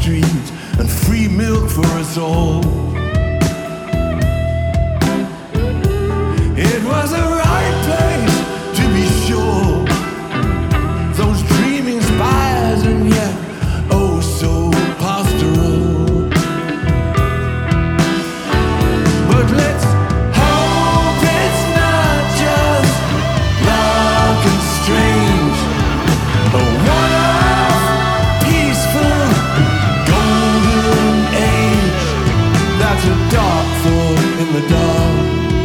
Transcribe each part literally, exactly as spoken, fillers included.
street and free milk for us all. It was the right place to be sure. Those dreaming spires and yet oh so pastoral. But let's hope it's not just dark and strange, a one-off peaceful golden age. That's a dark thought in the dark.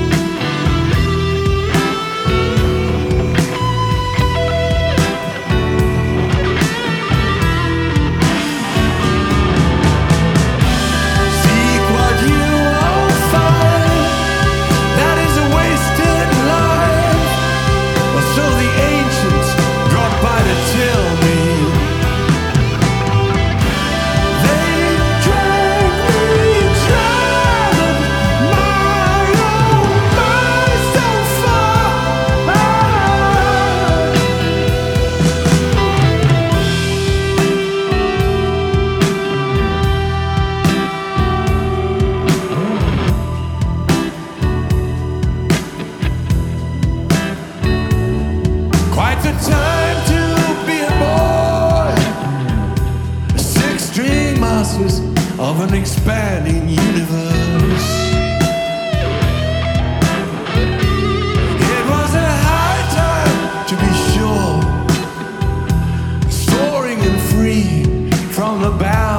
Quite the time to be a boy, six string masters of an expanding universe. It was a high time to be sure, soaring and free from the bounds